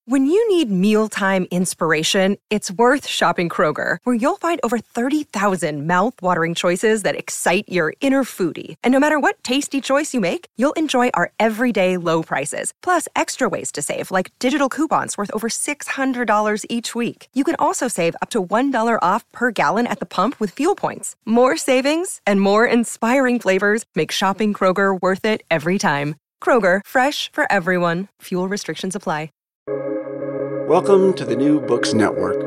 When you need mealtime inspiration, it's worth shopping Kroger, where you'll find over 30,000 mouth-watering choices that excite your inner foodie. And no matter what tasty choice you make, you'll enjoy our everyday low prices, plus extra ways to save, like digital coupons worth over $600 each week. You can also save up to $1 off per gallon at the pump with fuel points. More savings and more inspiring flavors make shopping Kroger worth it every time. Kroger, fresh for everyone. Fuel restrictions apply. Welcome to the New Books Network.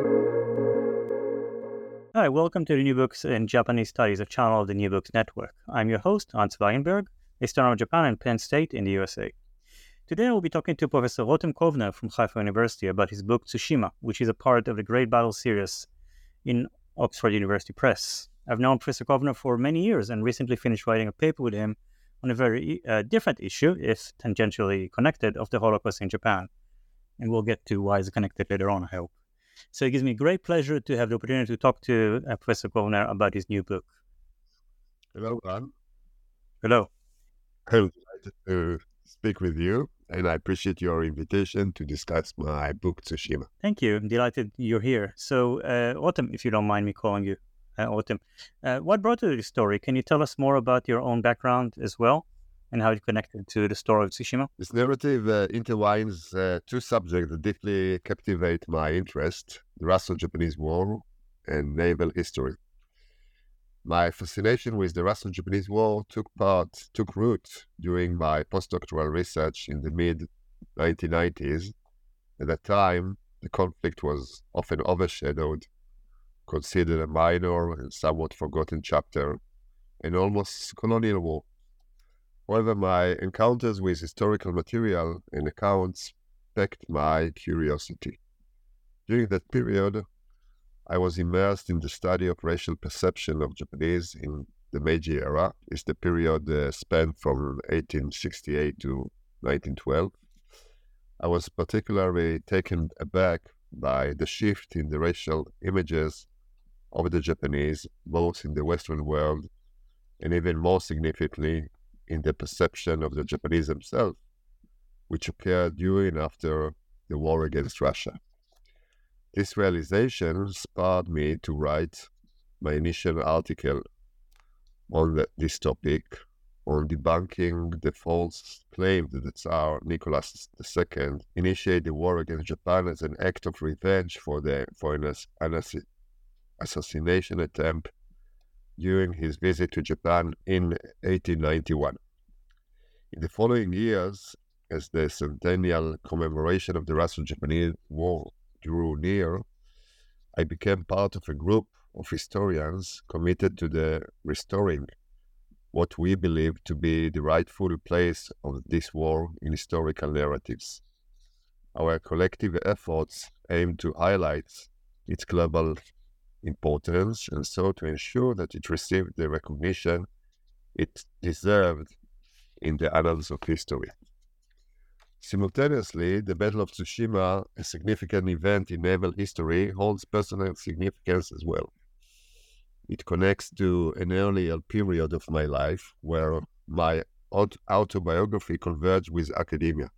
Hi, welcome to the New Books in Japanese Studies, a channel of the New Books Network. I'm your host, Hans Weinberg, a student of Japan and Penn State in the USA. Today I will be talking to Professor Rotem Kovner from Haifa University about his book Tsushima, which is a part of the Great Battle series in Oxford University Press. I've known Professor Kovner for many years and recently finished writing a paper with him on a very different issue, if tangentially connected, of the Holocaust in Japan. And we'll get to why it's connected later on, I hope. So it gives me great pleasure to have the opportunity to talk to Professor Kovner about his new book. Hello, Ron. Hello. I'm delighted to speak with you, and I appreciate your invitation to discuss my book, Tsushima. Thank you. I'm delighted you're here. So, Rotem, if you don't mind me calling you Rotem, what brought you to this story? Can you tell us more about your own background as well, and how it connected to the story of Tsushima? This narrative intertwines two subjects that deeply captivate my interest: the Russo-Japanese War and naval history. My fascination with the Russo-Japanese War took root during my postdoctoral research in the mid-1990s. At that time, the conflict was often overshadowed, considered a minor and somewhat forgotten chapter, an almost colonial war. However, my encounters with historical material and accounts piqued my curiosity. During that period, I was immersed in the study of racial perception of Japanese in the Meiji era. It's the period spanned from 1868 to 1912. I was particularly taken aback by the shift in the racial images of the Japanese, both in the Western world and even more significantly, in the perception of the Japanese themselves, which occurred during and after the war against Russia. This realization spurred me to write my initial article on this topic, on debunking the false claim that the Tsar Nicholas II initiated the war against Japan as an act of revenge for an assassination attempt during his visit to Japan in 1891. In the following years, as the centennial commemoration of the Russo-Japanese War drew near, I became part of a group of historians committed to the restoring what we believe to be the rightful place of this war in historical narratives. Our collective efforts aim to highlight its global importance and so to ensure that it received the recognition it deserved in the annals of history. Simultaneously, the Battle of Tsushima, a significant event in naval history, holds personal significance as well. It connects to an earlier period of my life where my autobiography converged with academia.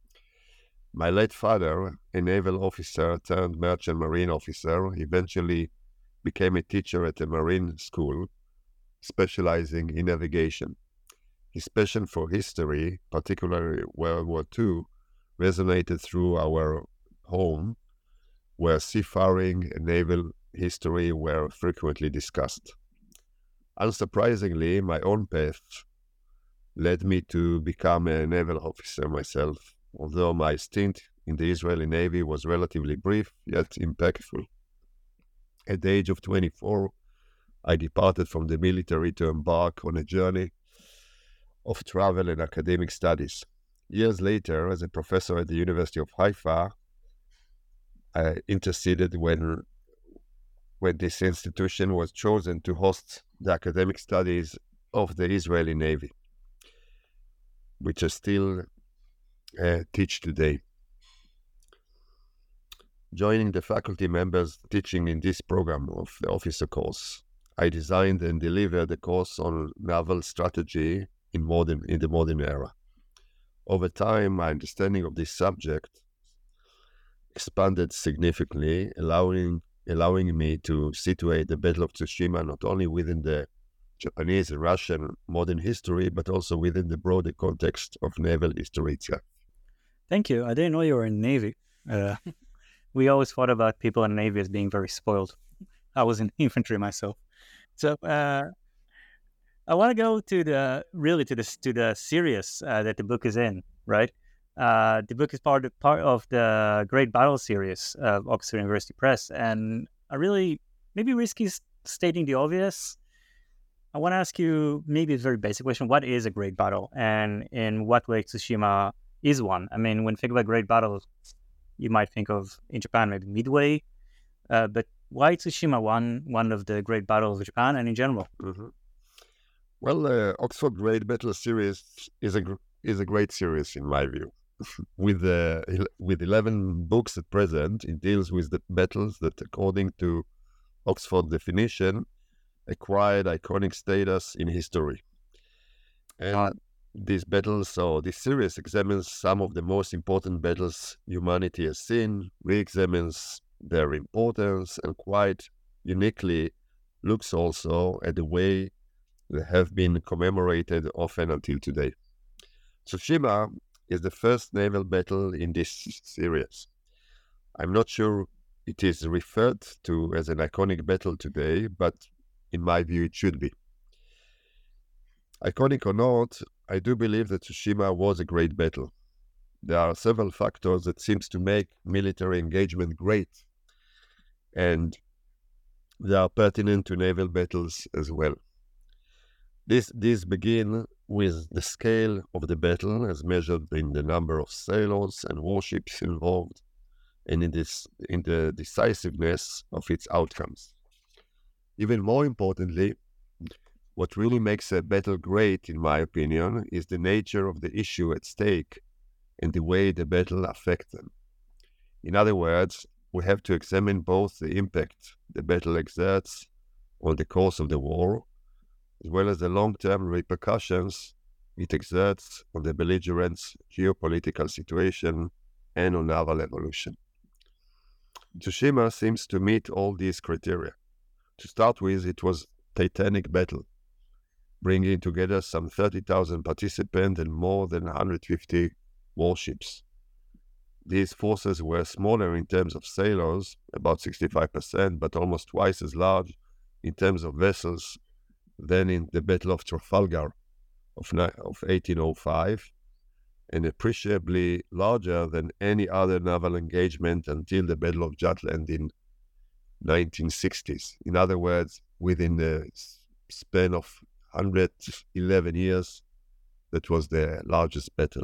My late father, a naval officer turned merchant marine officer, eventually became a teacher at a marine school, specializing in navigation. His passion for history, particularly World War II, resonated through our home, where seafaring and naval history were frequently discussed. Unsurprisingly, my own path led me to become a naval officer myself, although my stint in the Israeli Navy was relatively brief, yet impactful. At the age of 24, I departed from the military to embark on a journey of travel and academic studies. Years later, as a professor at the University of Haifa, I interceded when this institution was chosen to host the academic studies of the Israeli Navy, which I still teach today. Joining the faculty members teaching in this program of the officer course, I designed and delivered a course on naval strategy in the modern era. Over time, my understanding of this subject expanded significantly, allowing me to situate the Battle of Tsushima not only within the Japanese and Russian modern history, but also within the broader context of naval history itself. Thank you. I didn't know you were in the Navy. We always thought about people in the Navy as being very spoiled. I was in infantry myself. So I want to go to the series that the book is in, right? The book is part of the Great Battle series of Oxford University Press, and I really, maybe risky stating the obvious, I want to ask you maybe a very basic question: what is a great battle, and in what way Tsushima is one? I mean, when you think about great battles, you might think of in Japan maybe Midway, but why Tsushima one of the great battles of Japan and in general? Mm-hmm. Well, Oxford Great Battle series is a great series in my view. With 11 books at present, it deals with the battles that, according to Oxford definition, acquired iconic status in history. And these battles, or this series, examines some of the most important battles humanity has seen, re-examines their importance, and quite uniquely looks also at the way they have been commemorated often until today. Tsushima is the first naval battle in this series. I'm not sure it is referred to as an iconic battle today, but in my view it should be. Iconic or not, I do believe that Tsushima was a great battle. There are several factors that seems to make military engagement great, and they are pertinent to naval battles as well. These begin with the scale of the battle as measured in the number of sailors and warships involved, and in the decisiveness of its outcomes. Even more importantly, what really makes a battle great, in my opinion, is the nature of the issue at stake and the way the battle affects them. In other words, we have to examine both the impact the battle exerts on the course of the war, as well as the long-term repercussions it exerts on the belligerents' geopolitical situation and on naval evolution. Tsushima seems to meet all these criteria. To start with, it was a titanic battle, bringing together some 30,000 participants and more than 150 warships. These forces were smaller in terms of sailors, about 65%, but almost twice as large in terms of vessels than in the Battle of Trafalgar of 1805, and appreciably larger than any other naval engagement until the Battle of Jutland in 1960s. In other words, within the span of 111 years, that was the largest battle.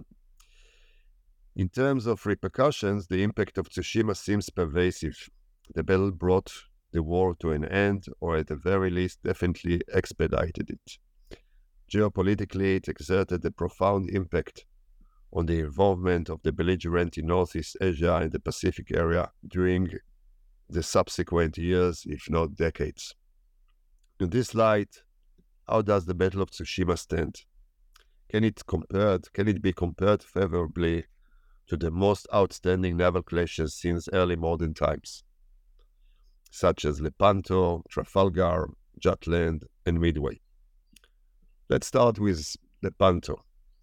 In terms of repercussions, the impact of Tsushima seems pervasive. The battle brought the war to an end, or at the very least, definitely expedited it. Geopolitically, it exerted a profound impact on the involvement of the belligerent in Northeast Asia and the Pacific area during the subsequent years, if not decades. In this light, how does the Battle of Tsushima stand? Can it be compared favorably to the most outstanding naval clashes since early modern times, such as Lepanto, Trafalgar, Jutland, and Midway? Let's start with Lepanto.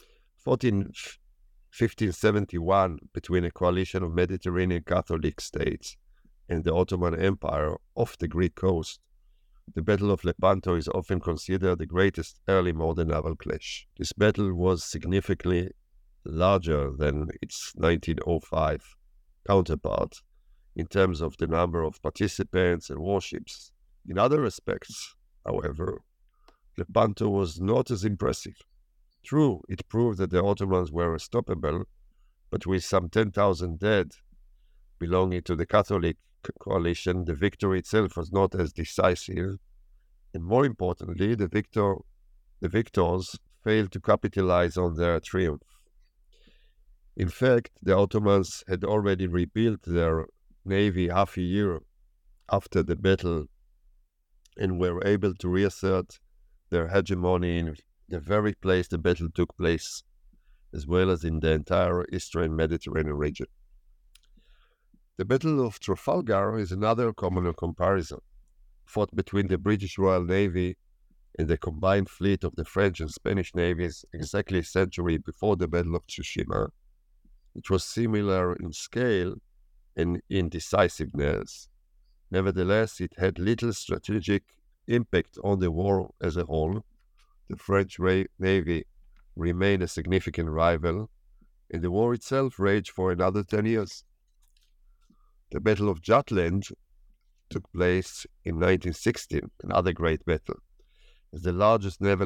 1571, between a coalition of Mediterranean Catholic states and the Ottoman Empire off the Greek coast, the Battle of Lepanto is often considered the greatest early modern naval clash. This battle was significantly larger than its 1905 counterpart in terms of the number of participants and warships. In other respects, however, Lepanto was not as impressive. True, it proved that the Ottomans were unstoppable, but with some 10,000 dead belonging to the Catholic coalition, the victory itself was not as decisive, and more importantly, the victors failed to capitalize on their triumph. In fact, the Ottomans had already rebuilt their navy half a year after the battle and were able to reassert their hegemony in the very place the battle took place, as well as in the entire Eastern Mediterranean region. The Battle of Trafalgar is another common comparison, fought between the British Royal Navy and the combined fleet of the French and Spanish navies exactly a century before the Battle of Tsushima. It was similar in scale and in decisiveness. Nevertheless, it had little strategic impact on the war as a whole. The French Navy remained a significant rival, and the war itself raged for another 10 years. The Battle of Jutland took place in 1916, another great battle. As the largest naval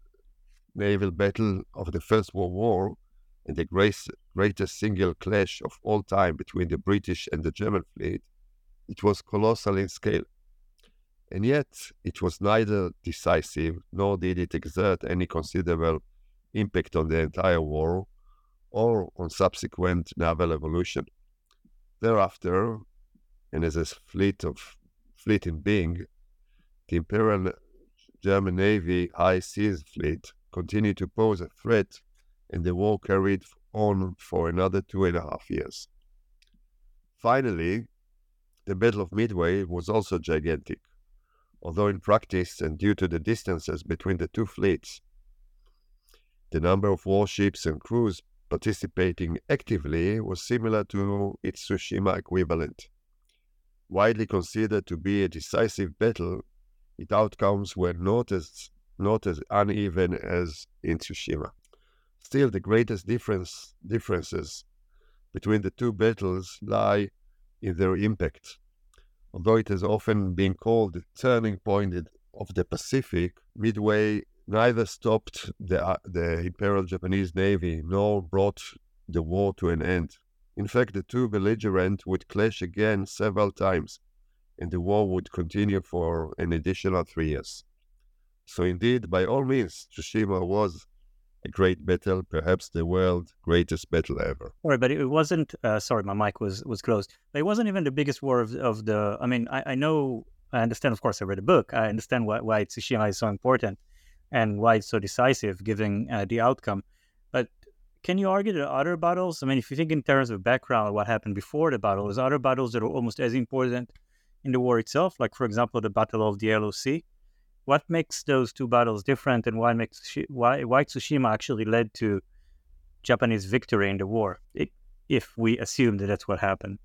battle of the First World War and the greatest single clash of all time between the British and the German fleet, it was colossal in scale. And yet, it was neither decisive nor did it exert any considerable impact on the entire war or on subsequent naval evolution. Thereafter, and as a fleet in being, the Imperial German Navy High Seas Fleet continued to pose a threat, and the war carried on for another 2.5 years. Finally, the Battle of Midway was also gigantic, although in practice and due to the distances between the two fleets, the number of warships and crews participating actively was similar to its Tsushima equivalent. Widely considered to be a decisive battle, its outcomes were not as uneven as in Tsushima. Still, the greatest differences between the two battles lie in their impact. Although it has often been called the turning point of the Pacific, Midway neither stopped the Imperial Japanese Navy nor brought the war to an end. In fact, the two belligerents would clash again several times, and the war would continue for an additional 3 years. So indeed, by all means, Tsushima was a great battle, perhaps the world's greatest battle ever. Sorry, but it wasn't, sorry, my mic was closed. But it wasn't even the biggest war of the, I mean, I understand, of course, I read the book. I understand why Tsushima is so important and why it's so decisive, given the outcome. But can you argue that other battles, I mean, if you think in terms of background, what happened before the battle, there's other battles that are almost as important in the war itself, like, for example, the Battle of the Yellow Sea. What makes those two battles different, and why Tsushima actually led to Japanese victory in the war, if we assume that that's what happened?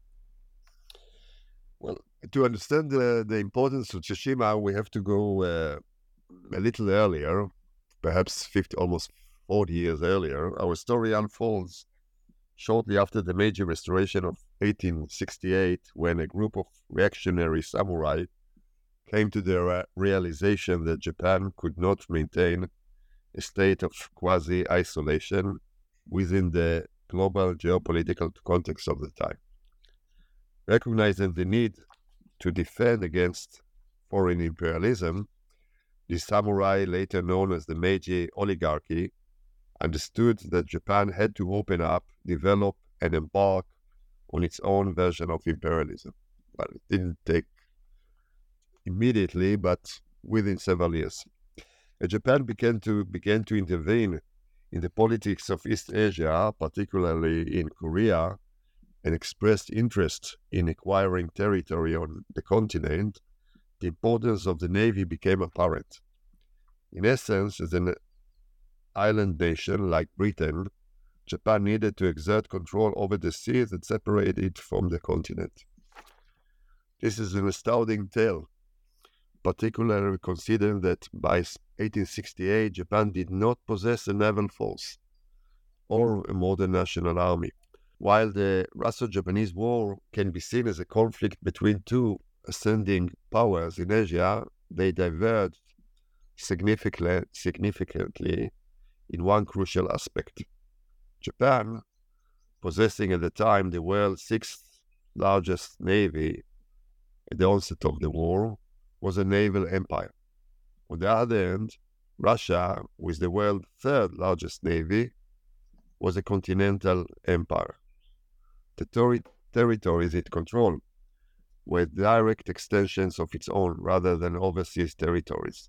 Well, to understand the importance of Tsushima, we have to go a little earlier, perhaps almost 40 years earlier. Our story unfolds shortly after the Meiji Restoration of 1868, when a group of reactionary samurai came to the realization that Japan could not maintain a state of quasi-isolation within the global geopolitical context of the time. Recognizing the need to defend against foreign imperialism, the samurai, later known as the Meiji oligarchy, understood that Japan had to open up, develop, and embark on its own version of imperialism. Well, it didn't take immediately, but within several years. Japan began to intervene in the politics of East Asia, particularly in Korea, and expressed interest in acquiring territory on the continent. The importance of the Navy became apparent. In essence, as an island nation like Britain, Japan needed to exert control over the seas that separated it from the continent. This is an astounding tale, particularly considering that by 1868, Japan did not possess a naval force or a modern national army. While the Russo-Japanese War can be seen as a conflict between two ascending powers in Asia, they diverged significantly in one crucial aspect. Japan, possessing at the time the world's sixth largest navy at the onset of the war, was a naval empire. On the other hand, Russia, with the world's third largest navy, was a continental empire. The territories it controlled were direct extensions of its own rather than overseas territories.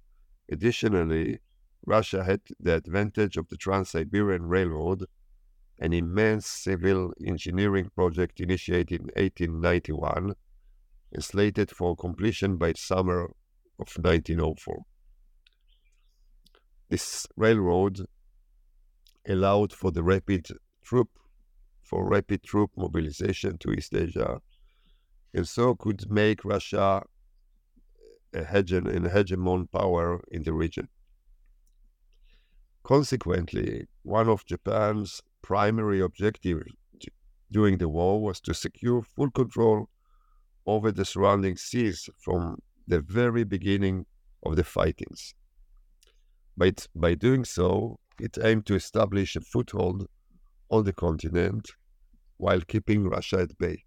Additionally, Russia had the advantage of the Trans-Siberian Railroad, an immense civil engineering project initiated in 1891 and slated for completion by summer of 1904. This railroad allowed for rapid troop mobilization to East Asia, and so could make Russia an hegemon power in the region. Consequently, one of Japan's primary objectives during the war was to secure full control over the surrounding seas from the very beginning of the fightings. By doing so, it aimed to establish a foothold on the continent while keeping Russia at bay.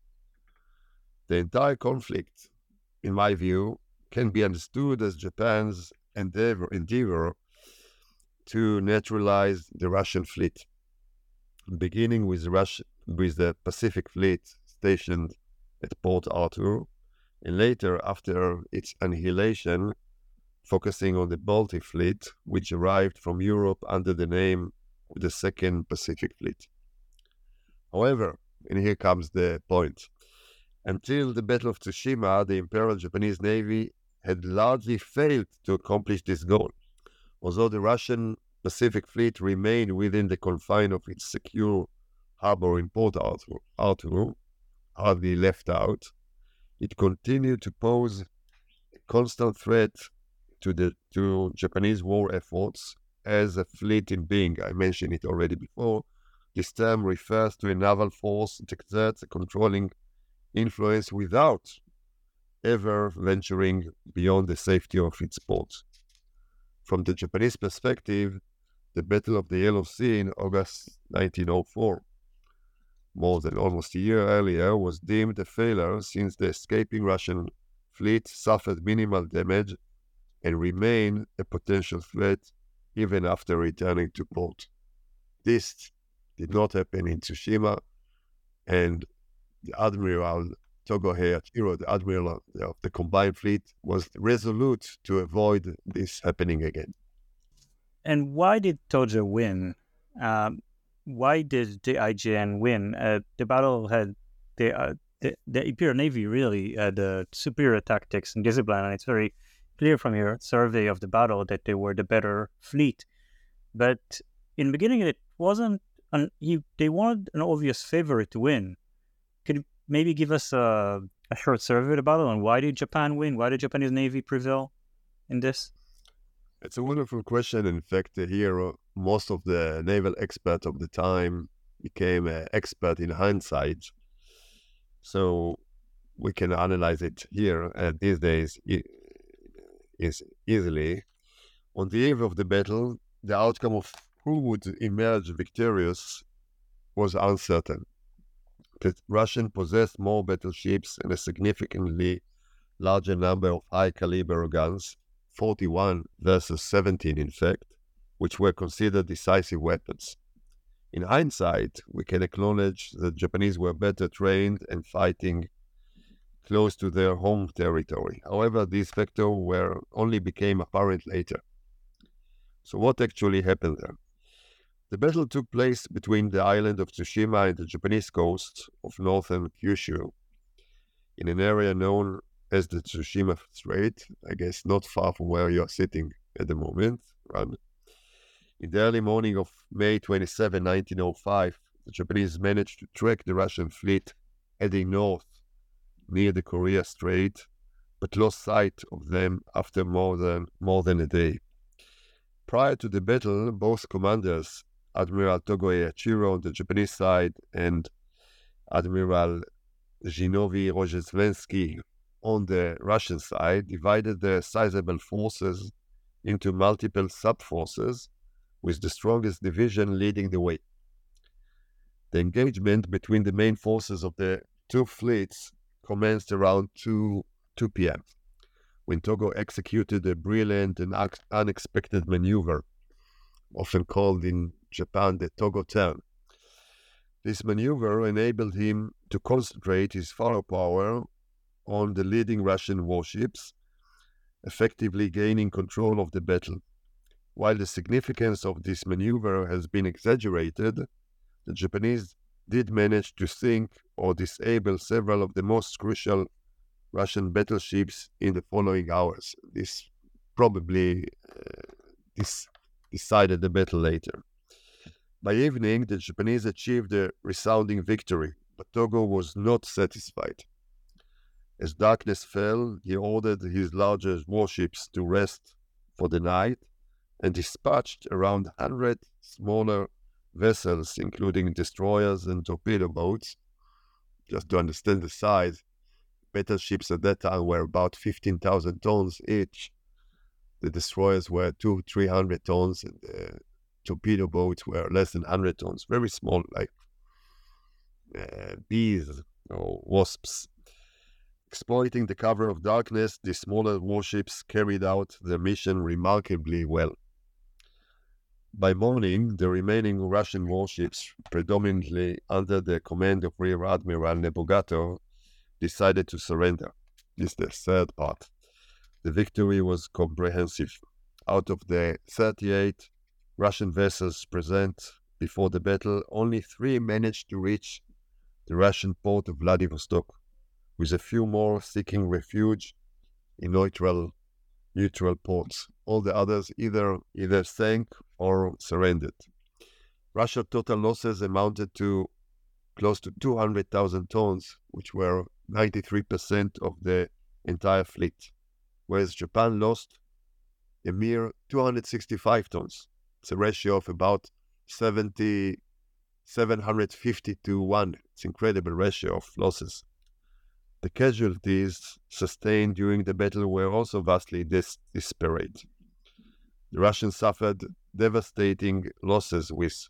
The entire conflict, in my view, can be understood as Japan's endeavor to neutralize the Russian fleet, beginning with the Pacific Fleet stationed at Port Arthur, and later, after its annihilation, focusing on the Baltic Fleet, which arrived from Europe under the name of the Second Pacific Fleet. However, and here comes the point, until the Battle of Tsushima, the Imperial Japanese Navy had largely failed to accomplish this goal. Although the Russian Pacific Fleet remained within the confine of its secure harbor in Port Arthur, hardly left out, it continued to pose a constant threat to Japanese war efforts as a fleet in being. I mentioned it already before. This term refers to a naval force that exerts a controlling influence without ever venturing beyond the safety of its ports. From the Japanese perspective, the Battle of the Yellow Sea in August 1904, more than almost a year earlier, was deemed a failure since the escaping Russian fleet suffered minimal damage and remained a potential threat even after returning to port. This did not happen in Tsushima, and the Admiral Togohei Achiro, the Admiral of the Combined Fleet, was resolute to avoid this happening again. And why did Tojo win? Why did the IJN win? The battle had the Imperial Navy really had superior tactics and discipline, and it's very clear from your survey of the battle that they were the better fleet. But in the beginning, it wasn't. They wanted an obvious favorite to win. Could you maybe give us a short survey of the battle, and why did Japan win? Why did Japanese Navy prevail in this? It's a wonderful question. In fact, here most of the naval experts of the time became an expert in hindsight. So we can analyze it here these days is easily. On the eve of the battle, the outcome of who would emerge victorious was uncertain. The Russians possessed more battleships and a significantly larger number of high-caliber guns, 41 versus 17 in fact, which were considered decisive weapons. In hindsight, we can acknowledge that Japanese were better trained and fighting close to their home territory. However, these factors only became apparent later. So what actually happened there? The battle took place between the island of Tsushima and the Japanese coast of northern Kyushu, in an area known as the Tsushima Strait, I guess not far from where you are sitting at the moment. In the early morning of May 27, 1905, the Japanese managed to track the Russian fleet heading north near the Korea Strait, but lost sight of them after more than a day. Prior to the battle, both commanders, Admiral Togohei Achiro on the Japanese side and Admiral Zinovy Rozhesvensky on the Russian side, divided their sizable forces into multiple sub-forces, with the strongest division leading the way. The engagement between the main forces of the two fleets commenced around 2 p.m., when Togo executed a brilliant and unexpected maneuver, often called in Japan the Togo turn. This maneuver enabled him to concentrate his firepower on the leading Russian warships, effectively gaining control of the battle. While the significance of this maneuver has been exaggerated, the Japanese did manage to sink or disable several of the most crucial Russian battleships in the following hours. This probably decided the battle later. By evening, the Japanese achieved a resounding victory, but Togo was not satisfied. As darkness fell, he ordered his larger warships to rest for the night and dispatched around 100 smaller vessels, including destroyers and torpedo boats. Just to understand the size, battleships at that time were about 15,000 tons each. The destroyers were 200-300 tons, and the torpedo boats were less than 100 tons, very small, like bees or wasps. Exploiting the cover of darkness, the smaller warships carried out their mission remarkably well. By morning, the remaining Russian warships, predominantly under the command of Rear Admiral Nebogato, decided to surrender. This is the third part. The victory was comprehensive. Out of the 38 Russian vessels present before the battle, only 3 managed to reach the Russian port of Vladivostok, with a few more seeking refuge in neutral ports. All the others either sank or surrendered. Russia's total losses amounted to close to 200,000 tons, which were 93% of the entire fleet, whereas Japan lost a mere 265 tons. It's a ratio of about 750 to 1. It's an incredible ratio of losses. The casualties sustained during the battle were also vastly disparate. The Russians suffered devastating losses with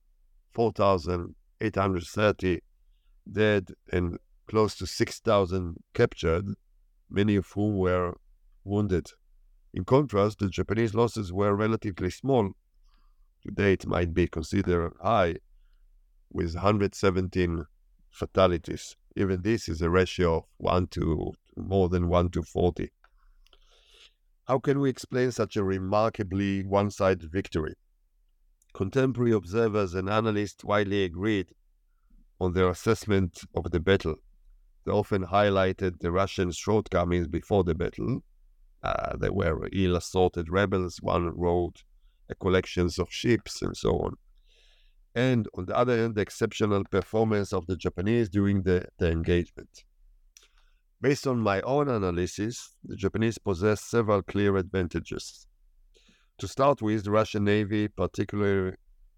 4,830 dead and close to 6,000 captured, many of whom were wounded. In contrast, the Japanese losses were relatively small. Today it might be considered high, with 117 fatalities. Even this is a ratio of more than 1 to 40. How can we explain such a remarkably one-sided victory? Contemporary observers and analysts widely agreed on their assessment of the battle. They often highlighted the Russian shortcomings before the battle. They were ill-assorted rebels, one wrote a collection of ships, and so on. And on the other hand, the exceptional performance of the Japanese during the engagement. Based on my own analysis, the Japanese possessed several clear advantages. To start with, the Russian Navy, particularly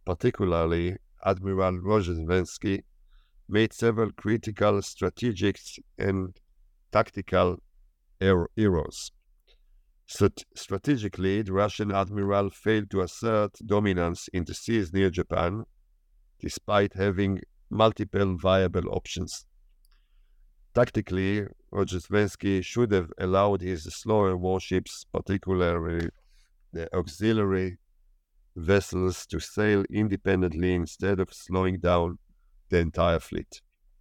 Admiral Rozhestvensky, made several critical strategic and tactical errors. Strategically, the Russian admiral failed to assert dominance in the seas near Japan, despite having multiple viable options. Tactically, Rozhestvensky should have allowed his slower warships, particularly the auxiliary vessels, to sail independently instead of slowing down the entire fleet.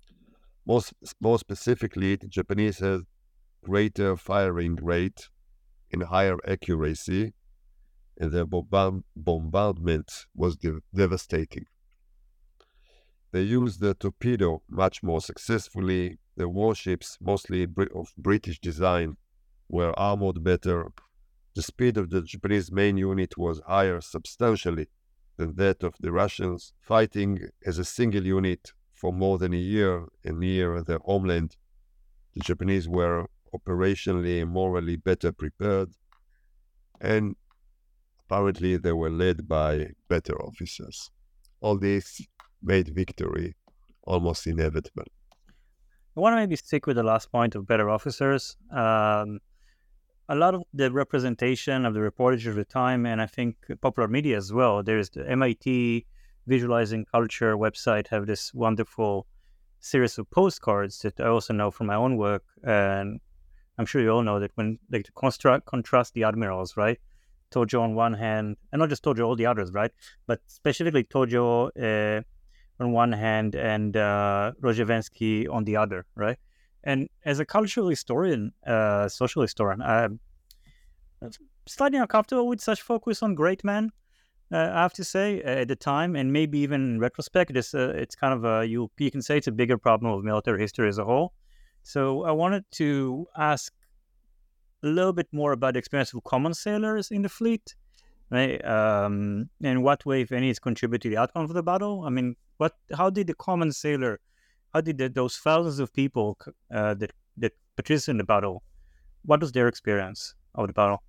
More specifically, the Japanese had greater firing rate and higher accuracy, and their bombardment was devastating. They used the torpedo much more successfully. The warships, mostly of British design, were armored better. The speed of the Japanese main unit was higher substantially than that of the Russians. Fighting as a single unit for more than a year and near their homeland, the Japanese were operationally and morally better prepared, and apparently they were led by better officers. All this made victory almost inevitable. I want to maybe stick with the last point of better officers. A lot of the representation of the reportage of the time, and I think popular media as well, there's the MIT Visualizing Culture website have this wonderful series of postcards that I also know from my own work, and I'm sure you all know that when they contrast the admirals, right? Tojo on one hand, and not just Tojo, all the others, right? But specifically Tojo on one hand and Rozhestvensky on the other, right? And as a cultural historian, social historian, I'm slightly uncomfortable with such focus on great men. I have to say, at the time, and maybe even in retrospect, it's kind of you can say it's a bigger problem of military history as a whole. So I wanted to ask a little bit more about the experience of common sailors in the fleet, right? And what way, if any, it's contributed to the outcome of the battle. I mean, how did the common sailor, those thousands of people that participated in the battle, what was their experience of the battle?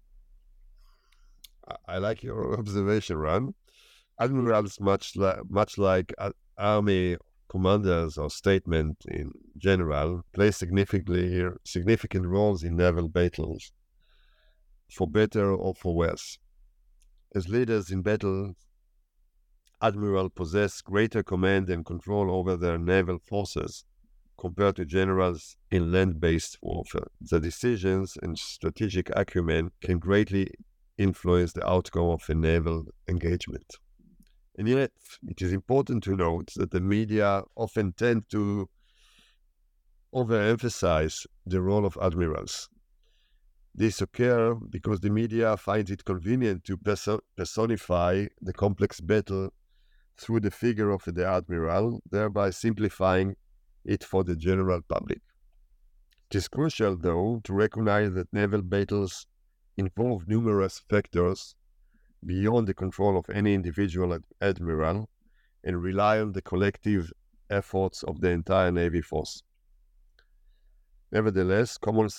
I like your observation, Ran. Admirals, much like army commanders or statesmen in general, play significant roles in naval battles, for better or for worse. As leaders in battle, admirals possess greater command and control over their naval forces compared to generals in land-based warfare. The decisions and strategic acumen can greatly influence the outcome of a naval engagement. And yet, it is important to note that the media often tend to overemphasize the role of admirals. This occurs because the media finds it convenient to personify the complex battle through the figure of the admiral, thereby simplifying it for the general public. It is crucial, though, to recognize that naval battles involve numerous factors beyond the control of any individual admiral and rely on the collective efforts of the entire Navy force. Nevertheless,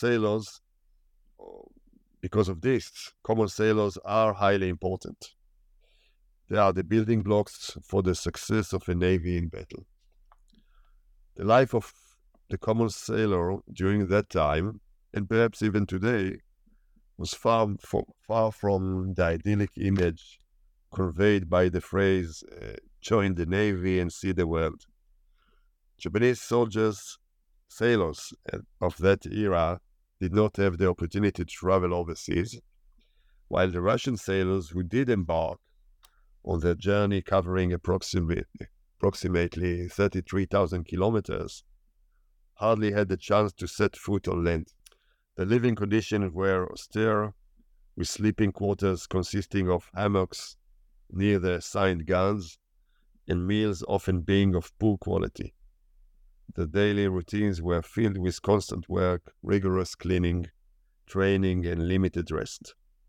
because of this, common sailors are highly important. They are the building blocks for the success of a navy in battle. The life of the common sailor during that time, and perhaps even today, was far from the idyllic image conveyed by the phrase, join the Navy and see the world. Japanese sailors of that era did not have the opportunity to travel overseas, while the Russian sailors who did embark on their journey covering approximately 33,000 kilometers hardly had the chance to set foot on land. The living conditions were austere, with sleeping quarters consisting of hammocks near the assigned guns, and meals often being of poor quality. The daily routines were filled with constant work, rigorous cleaning, training, and limited rest.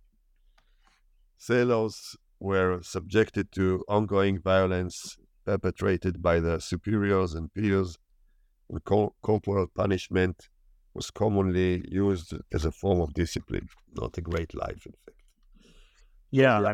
Sailors were subjected to ongoing violence perpetrated by their superiors and peers, and corporal punishment was commonly used as a form of discipline, not a great life, in fact. Yeah.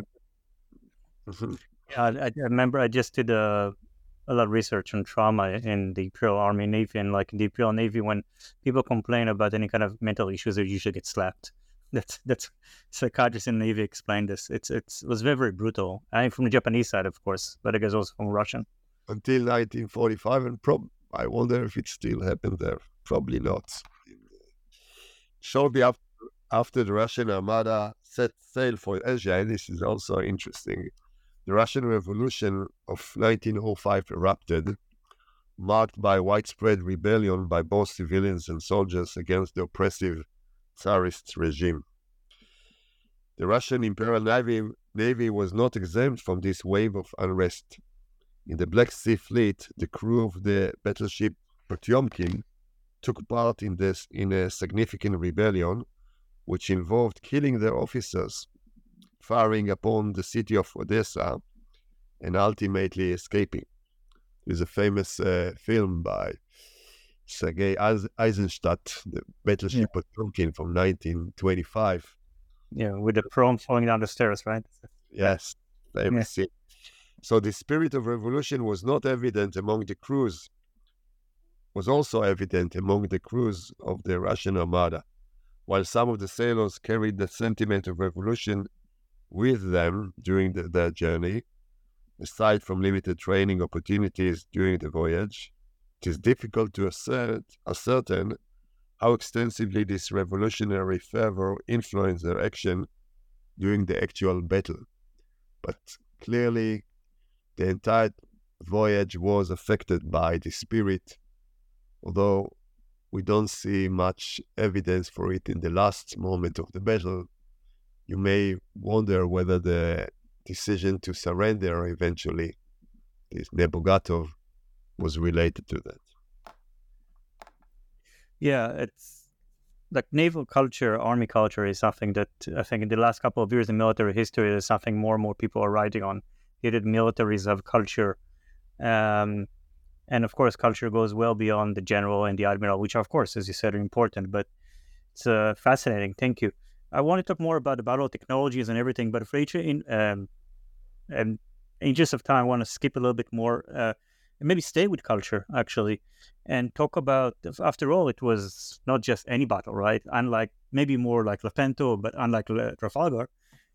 I remember I just did a lot of research on trauma in the Imperial Army and Navy, and like in the Imperial Navy, when people complain about any kind of mental issues, they usually get slapped. That's psychiatrists in the Navy explained this. It was very, very brutal. I mean, from the Japanese side, of course, but I guess also from Russian. Until 1945, and I wonder if it still happened there. Probably not. Shortly after the Russian Armada set sail for Asia, and this is also interesting, the Russian Revolution of 1905 erupted, marked by widespread rebellion by both civilians and soldiers against the oppressive Tsarist regime. The Russian Imperial Navy was not exempt from this wave of unrest. In the Black Sea Fleet, the crew of the battleship Potyomkin took part in a significant rebellion, which involved killing their officers, firing upon the city of Odessa, and ultimately escaping. There's a famous film by Sergei Eisenstadt, the battleship Potemkin from 1925. Yeah, with the prom falling down the stairs, right? Yes, famous scene. So the spirit of revolution was also evident among the crews of the Russian Armada, while some of the sailors carried the sentiment of revolution with them during their journey. Aside from limited training opportunities during the voyage, it is difficult to ascertain how extensively this revolutionary fervor influenced their action during the actual battle. But clearly, the entire voyage was affected by the spirit, although we don't see much evidence for it in the last moment of the battle. You may wonder whether the decision to surrender eventually, this Nebogatov, was related to that. Yeah, it's like naval culture, army culture is something that I think in the last couple of years in military history is something more and more people are writing on. Did militaries have culture? And of course, culture goes well beyond the general and the admiral, which of course, as you said, are important, but it's fascinating. Thank you. I want to talk more about the battle technologies and everything, but for each in interest of time, I want to skip a little bit more and maybe stay with culture, actually, and talk about, after all, it was not just any battle, right? Unlike, maybe more like Lepanto, but unlike Trafalgar,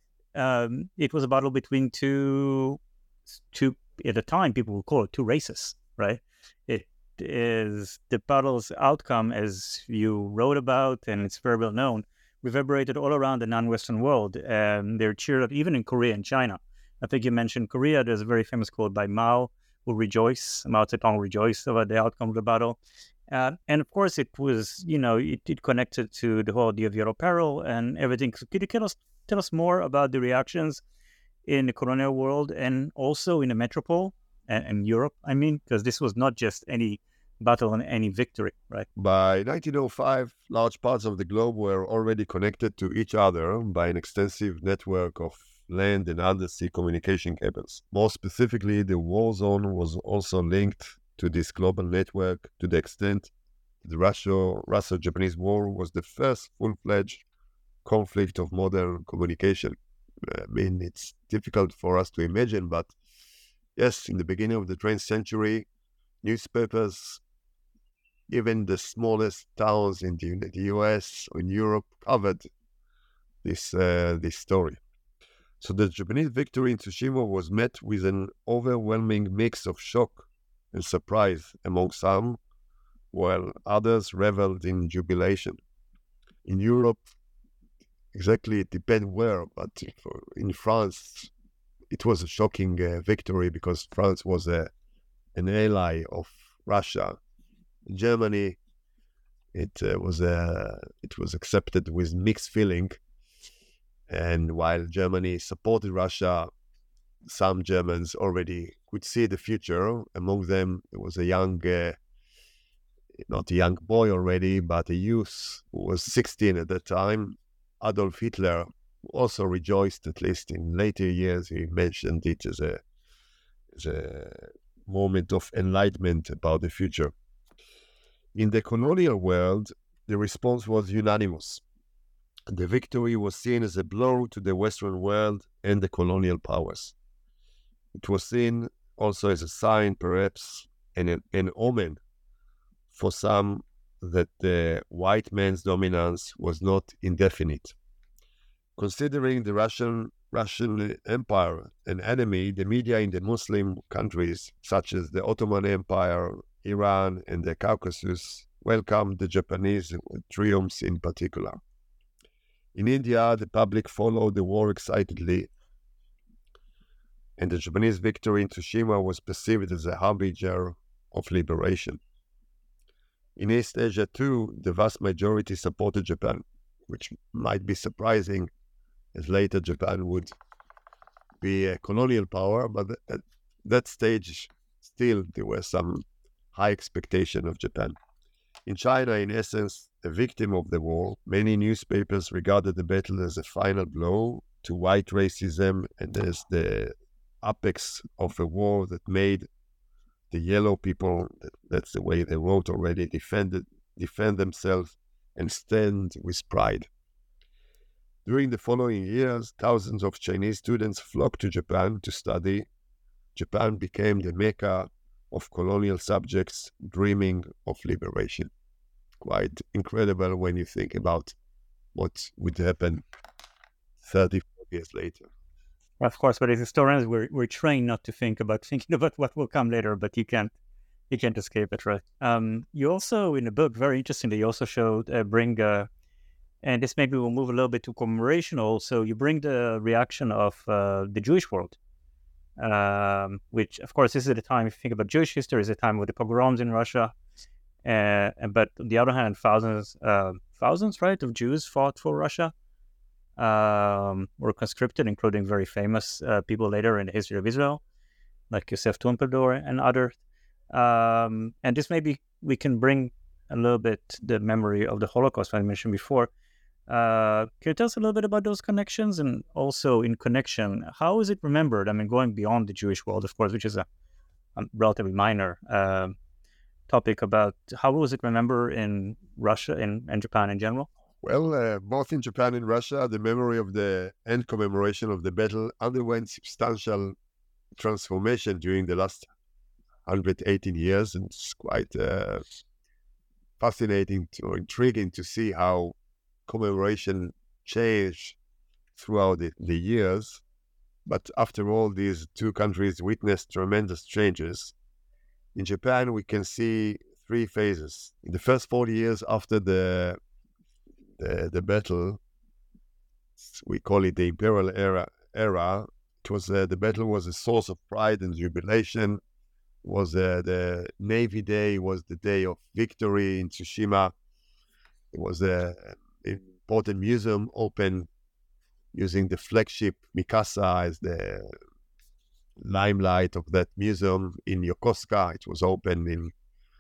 it was a battle between two, at the time, people would call it two races, right? It is the battle's outcome, as you wrote about, and it's very well known, reverberated all around the non-Western world. They're cheered up even in Korea and China. I think you mentioned Korea. There's a very famous quote by Mao Zedong rejoiced about the outcome of the battle. And of course, it was, it connected to the whole idea of Yellow Peril and everything. So could you tell us more about the reactions in the colonial world and also in the metropole and Europe, I mean, because this was not just any battle and any victory, right? By 1905, large parts of the globe were already connected to each other by an extensive network of land and undersea communication cables. More specifically, the war zone was also linked to this global network to the extent the Russo-Japanese War was the first full-fledged conflict of modern communication. I mean, it's difficult for us to imagine, but yes, in the beginning of the 20th century, newspapers, even the smallest towns in the US or in Europe, covered this story. So the Japanese victory in Tsushima was met with an overwhelming mix of shock and surprise among some, while others reveled in jubilation. In Europe, exactly, it depends where, but in France, it was a shocking victory because France was an ally of Russia. In Germany, it was accepted with mixed feeling. And while Germany supported Russia, some Germans already could see the future. Among them, there was a young, not a young boy already, but a youth who was 16 at that time, Adolf Hitler, also rejoiced, at least in later years. He mentioned it as a moment of enlightenment about the future. In the colonial world, the response was unanimous. The victory was seen as a blow to the Western world and the colonial powers. It was seen also as a sign, perhaps, and an omen for some that the white man's dominance was not indefinite. Considering the Russian Empire an enemy, the media in the Muslim countries, such as the Ottoman Empire, Iran, and the Caucasus, welcomed the Japanese triumphs in particular. In India, the public followed the war excitedly, and the Japanese victory in Tsushima was perceived as a harbinger of liberation. In East Asia, too, the vast majority supported Japan, which might be surprising, as later Japan would be a colonial power, but at that stage, still, there were some high expectation of Japan. In China, in essence, a victim of the war, many newspapers regarded the battle as a final blow to white racism and as the apex of a war that made the yellow people, that's the way they wrote already, defend themselves and stand with pride. During the following years, thousands of Chinese students flocked to Japan to study. Japan became the mecca of colonial subjects dreaming of liberation. Quite incredible when you think about what would happen 34 years later. Of course, but as historians, we're trained not to thinking about what will come later, but you can't escape it, right? You also, in the book, very interestingly, you also showed, and this maybe we'll move a little bit to commemoration also, you bring the reaction of the Jewish world, which, of course, this is the time, if you think about Jewish history, is a time with the pogroms in Russia, but on the other hand, thousands, right, of Jews fought for Russia. were conscripted, including very famous people later in the history of Israel, like Yosef Trumpeldor and others. And this maybe we can bring a little bit the memory of the Holocaust I mentioned before. Can you tell us a little bit about those connections, and also in connection, how is it remembered? I mean, going beyond the Jewish world, of course, which is a relatively minor topic, about how was it remembered in Russia and Japan in general? Well, both in Japan and Russia, the memory of the end commemoration of the battle underwent substantial transformation during the last 118 years, and it's quite fascinating or intriguing to see how commemoration changed throughout the years. But after all, these two countries witnessed tremendous changes. In Japan, we can see three phases. In the first 40 years after the battle, we call it the imperial era. It was the battle was a source of pride and jubilation. Was the Navy Day was the day of victory in Tsushima. It was an important museum open using the flagship Mikasa as the limelight of that museum in Yokosuka. It was opened in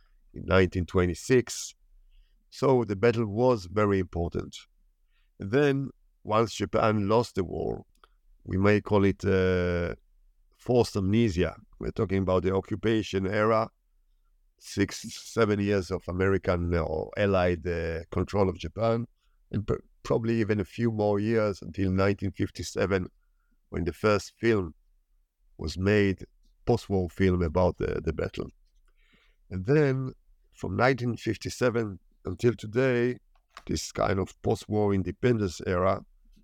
1926. So the battle was very important. And then, once Japan lost the war, we may call it forced amnesia. We're talking about the occupation era, 6-7 years of American or Allied control of Japan, and probably even a few more years until 1957, when the first film was made, post-war film about the battle. And then, from 1957 until today, this kind of post-war independence era,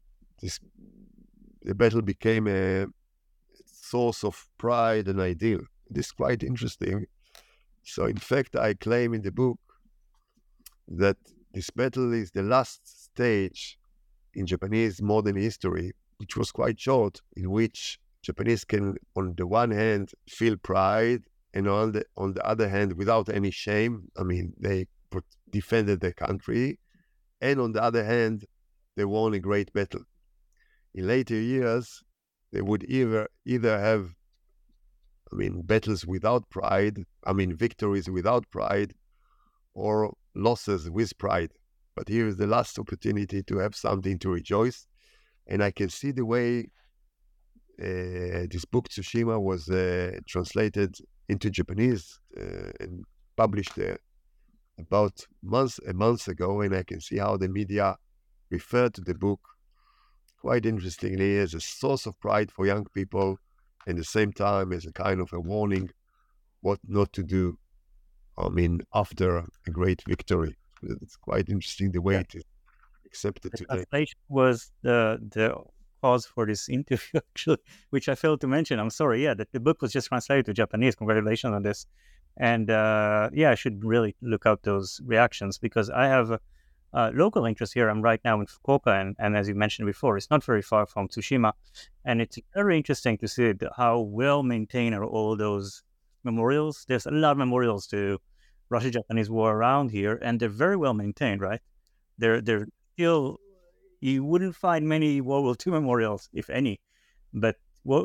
the battle became a source of pride and ideal. This is quite interesting. So in fact, I claim in the book that this battle is the last stage in Japanese modern history, which was quite short, in which Japanese can, on the one hand, feel pride, and on the other hand, without any shame, I mean, they defended their country, and on the other hand, they won a great battle. In later years, they would either have, battles without pride, victories without pride, or losses with pride. But here is the last opportunity to have something to rejoice. And I can see the way this book, Tsushima, was translated into Japanese and published about a month ago. And I can see how the media referred to the book, quite interestingly, as a source of pride for young people, and at the same time as a kind of a warning what not to do, after a great victory. It's quite interesting the way it is accepted today. Translation was the cause for this interview, actually, which I failed to mention. I'm sorry. Yeah, the book was just translated to Japanese. Congratulations on this. And I should really look out those reactions, because I have local interest here. I'm right now in Fukuoka, and as you mentioned before, it's not very far from Tsushima. And it's very interesting to see how well maintained are all those memorials. There's a lot of memorials to Russo-Japanese War around here, and they're very well maintained, right? They're still, you wouldn't find many World War II memorials, if any. But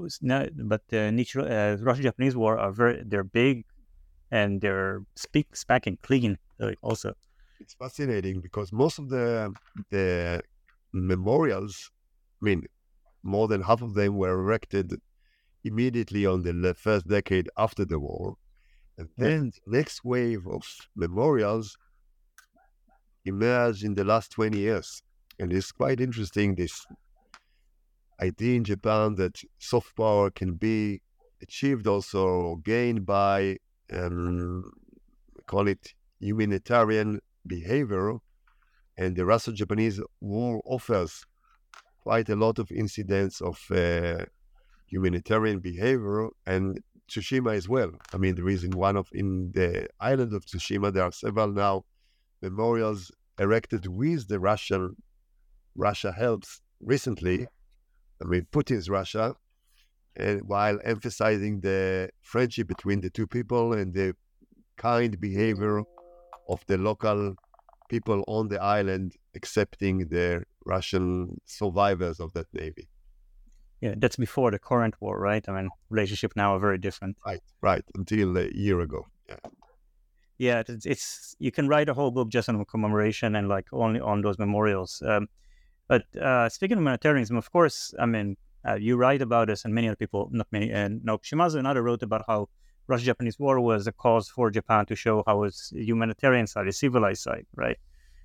the Russo-Japanese War they're big, and they're spanking clean also. It's fascinating because most of the memorials, more than half of them were erected immediately on the first decade after the war. And then the next wave of memorials emerged in the last 20 years. And it's quite interesting, this idea in Japan that soft power can be achieved also or gained by, call it humanitarian behavior. And the Russo-Japanese War offers quite a lot of incidents of humanitarian behavior, and Tsushima as well. There is in the island of Tsushima, there are several now memorials erected with the Russia helps recently. Putin's Russia, and while emphasizing the friendship between the two people and the kind behavior of the local people on the island, accepting the Russian survivors of that navy. Yeah, that's before the current war, right? I mean, relationship now are very different. Right, until a year ago. Yeah, it's you can write a whole book just on commemoration and like only on those memorials. But speaking of humanitarianism, of course, I mean, you write about this, and many other people, not many, and no, Shimazu and others wrote about how Russo-Japanese war was a cause for Japan to show how its humanitarian side, its civilized side, right?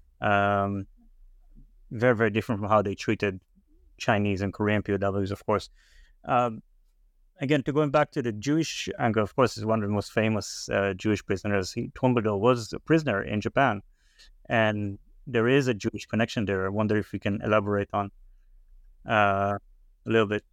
Very, very different from how they treated Chinese and Korean POWs, of course. Again, to going back to the Jewish angle, of course, is one of the most famous Jewish prisoners. Tumbledore was a prisoner in Japan, and there is a Jewish connection there. I wonder if we can elaborate on a little bit.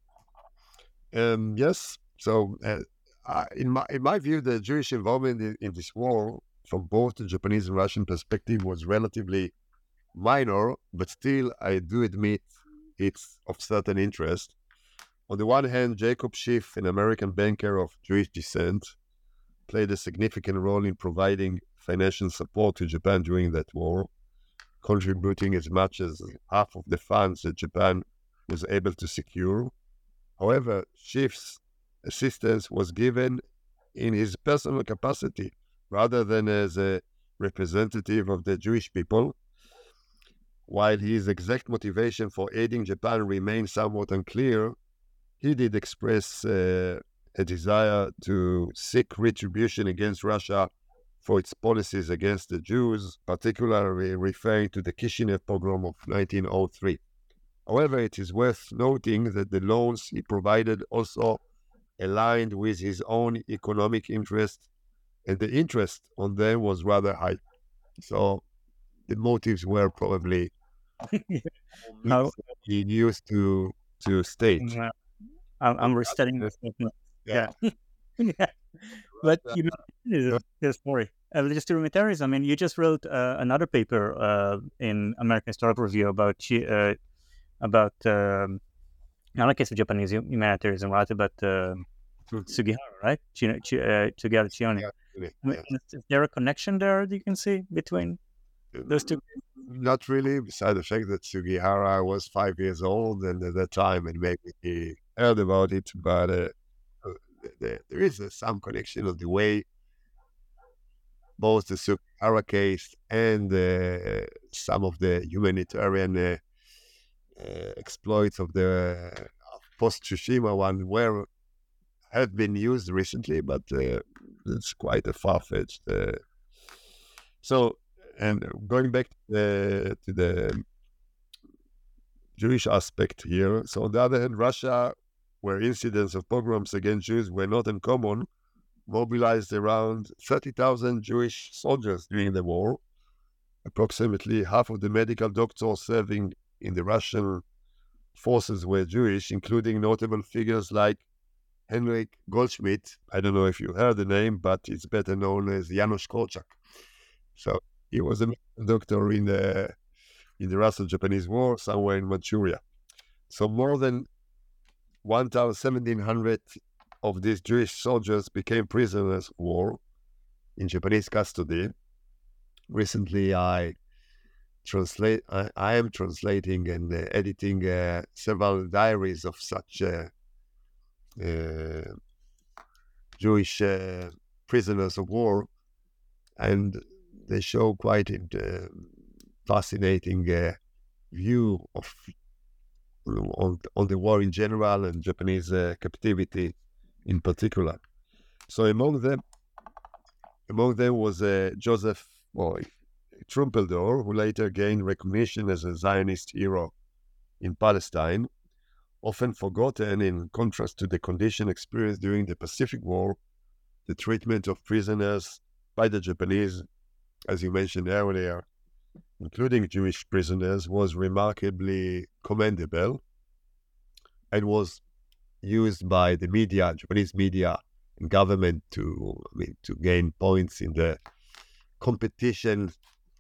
Yes. So, in my view, the Jewish involvement in this war, from both the Japanese and Russian perspective, was relatively minor, but still, I do admit it's of certain interest. On the one hand, Jacob Schiff, an American banker of Jewish descent, played a significant role in providing financial support to Japan during that war, contributing as much as half of the funds that Japan was able to secure. However, Schiff's assistance was given in his personal capacity rather than as a representative of the Jewish people. While his exact motivation for aiding Japan remains somewhat unclear, he did express a desire to seek retribution against Russia for its policies against the Jews, particularly referring to the Kishinev pogrom of 1903. However, it is worth noting that the loans he provided also aligned with his own economic interests, and the interest on them was rather high. So the motives were probably How he used to state. I'm restudying this. Yeah. Yeah. But sorry. Just to humanitarianism, I mean, you just wrote another paper in American Historical Review about not a case of Japanese humanitarianism, right? About Sugihara, right? Sugihara Chiyone. Yeah. I mean, is there a connection there that you can see between those two? Not really, besides the fact that Sugihara was 5 years old and at that time, and maybe he heard about it, but there is some connection of the way both the Sugihara case and some of the humanitarian exploits of the post-Tsushima one have been used recently, but it's quite a far-fetched. And going back to the Jewish aspect here, so on the other hand, Russia, where incidents of pogroms against Jews were not uncommon, mobilized around 30,000 Jewish soldiers during the war. Approximately half of the medical doctors serving in the Russian forces were Jewish, including notable figures like Henryk Goldschmidt. I don't know if you heard the name, but it's better known as Janusz Korczak. So he was a doctor in the Russo-Japanese War, somewhere in Manchuria. So more than 1,700 of these Jewish soldiers became prisoners of war in Japanese custody. Recently, I am translating and editing several diaries of such Jewish prisoners of war, and they show quite a fascinating view of on the war in general and Japanese captivity in particular. So among them was Joseph Trumpeldor, who later gained recognition as a Zionist hero in Palestine, often forgotten in contrast to the condition experienced during the Pacific War. The treatment of prisoners by the Japanese, as you mentioned earlier, including Jewish prisoners, was remarkably commendable and was used by the media, Japanese media and government to gain points in the competition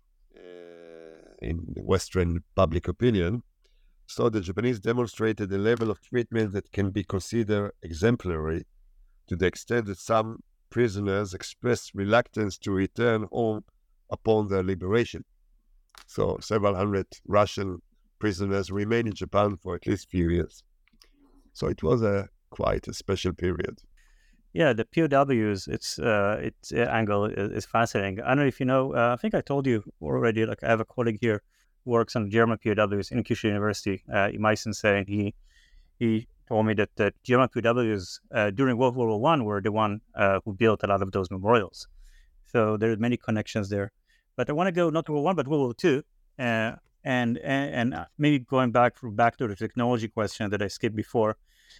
in Western public opinion. So the Japanese demonstrated a level of treatment that can be considered exemplary, to the extent that some prisoners expressed reluctance to return home upon their liberation. So several hundred Russian prisoners remained in Japan for at least a few years. So it was quite a special period. Yeah, the POWs, its angle is fascinating. I don't know if you know, I think I told you already, like I have a colleague here who works on German POWs in Kyushu University, Imai Sensei, and he told me that the German POWs during World War I were the one who built a lot of those memorials. So there are many connections there. But I want to go not to World War I, but World War II. And maybe going back to the technology question that I skipped before.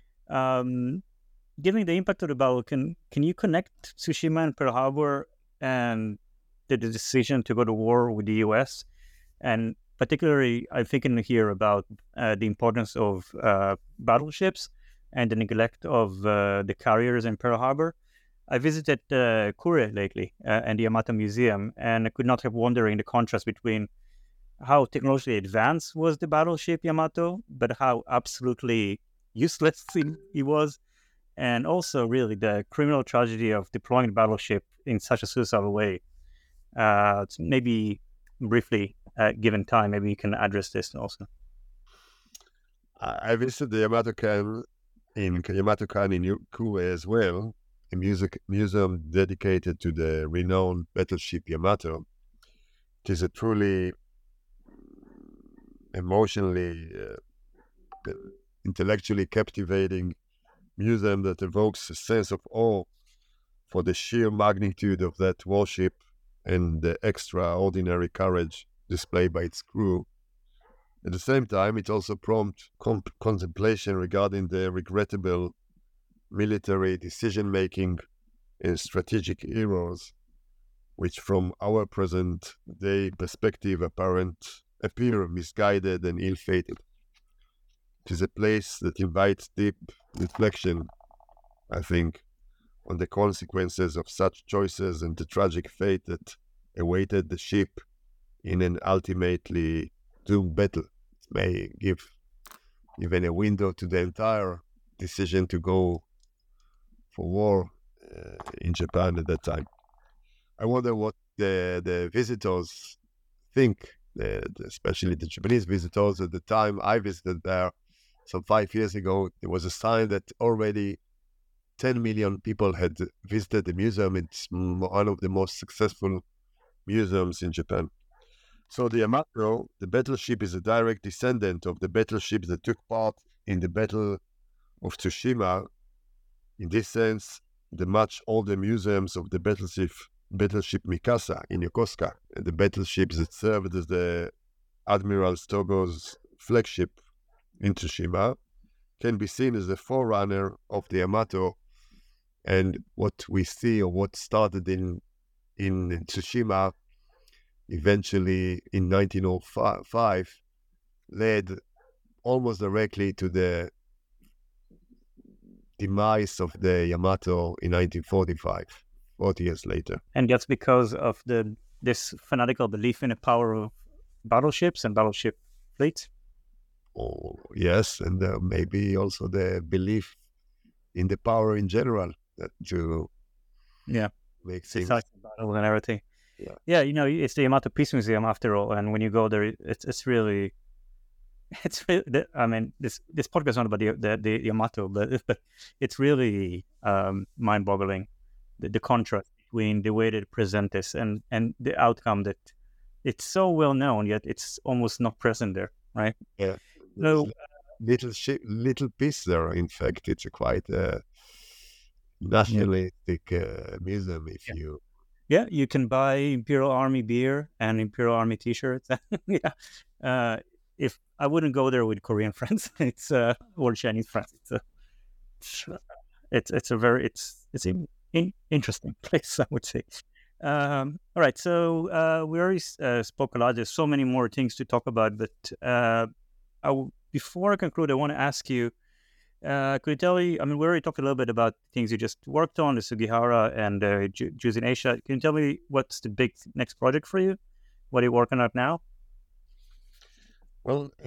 Given the impact of the battle, can you connect Tsushima and Pearl Harbor and the decision to go to war with the U.S.? And particularly, I'm thinking here about the importance of battleships and the neglect of the carriers in Pearl Harbor. I visited Kure lately and the Yamato Museum, and I could not help wondering the contrast between how technologically advanced was the battleship Yamato, but how absolutely useless he was. And also, really, the criminal tragedy of deploying the battleship in such a suicidal way. Maybe briefly, given time, maybe you can address this also. I visited the Yamato Kan in Kure as well, a museum dedicated to the renowned battleship Yamato. It is a truly emotionally, intellectually captivating museum that evokes a sense of awe for the sheer magnitude of that warship and the extraordinary courage displayed by its crew. At the same time, it also prompts contemplation regarding the regrettable military decision-making and strategic errors, which from our present-day perspective appear misguided and ill-fated. It is a place that invites deep reflection, I think, on the consequences of such choices and the tragic fate that awaited the ship in an ultimately doomed battle. It may give even a window to the entire decision to go for war in Japan at that time. I wonder what the visitors think, especially the Japanese visitors. At the time I visited there, some 5 years ago, there was a sign that already 10 million people had visited the museum. It's one of the most successful museums in Japan. So the Yamato, the battleship, is a direct descendant of the battleships that took part in the Battle of Tsushima. In this sense, the much older museums of the battleship Mikasa in Yokosuka, and the battleships that served as the Admiral Stogo's flagship in Tsushima, can be seen as the forerunner of the Yamato, and what we see, or what started in Tsushima eventually in 1905, led almost directly to the demise of the Yamato in 1945, 40 years later. And that's because of this fanatical belief in the power of battleships and battleship fleets? Oh, yes, and maybe also the belief in the power in general to make things battle and everything. Yeah, it's the Yamato Peace Museum after all, and when you go there, it's really. I mean, this podcast is not about the Yamato, but it's really mind-boggling the contrast between the way they present this and the outcome that it's so well known, yet it's almost not present there, right? Yeah. So little piece there. In fact, it's a quite nationalistic museum. If you you can buy Imperial Army beer and Imperial Army T-shirts. If I wouldn't go there with Korean friends, it's or Chinese friends. It's a very interesting place, I would say. All right, so we already spoke a lot. There's so many more things to talk about, but before I conclude, I want to ask you, could you tell me, I mean, we already talked a little bit about things you just worked on, the Sugihara and Jews in Asia. Can you tell me what's the big next project for you? What are you working on now? Well,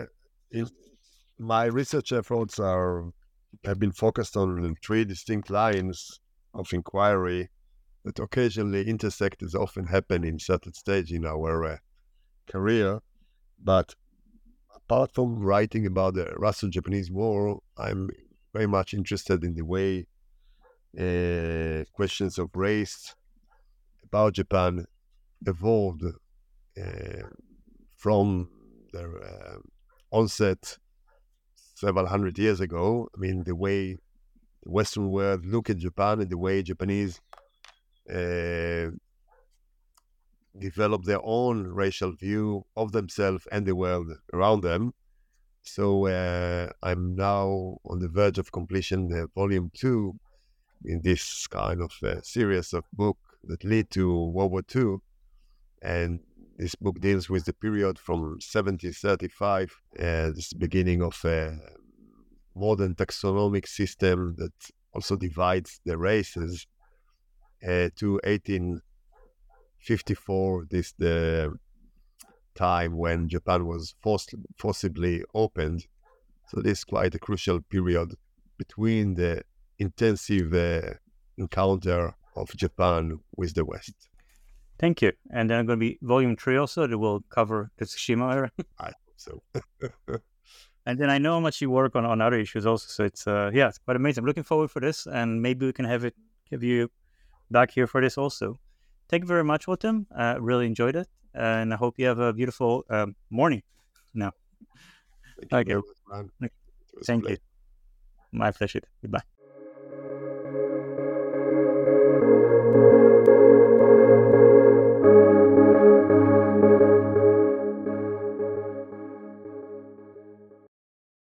my research efforts have been focused on 3 distinct lines of inquiry that occasionally intersect, as often happen in certain stage in our career. But apart from writing about the Russo-Japanese War, I'm very much interested in the way questions of race about Japan evolved from their onset several hundred years ago. I mean, the way the Western world look at Japan and the way Japanese develop their own racial view of themselves and the world around them. So I'm now on the verge of completion, volume 2, in this kind of series of book that lead to World War II. And this book deals with the period from 1735, this beginning of a modern taxonomic system that also divides the races, to 1854, this the time when Japan was forcibly opened. So this is quite a crucial period between the intensive encounter of Japan with the West. Thank you. And then going to be volume 3 also that will cover the Tsushima era. I hope so. And then I know how much you work on other issues also. So it's it's quite amazing. I'm looking forward for this, and maybe we can have you back here for this also. Thank you very much, Rotem. Really enjoyed it, and I hope you have a beautiful morning now. Thank you. Thank you. My pleasure. Goodbye.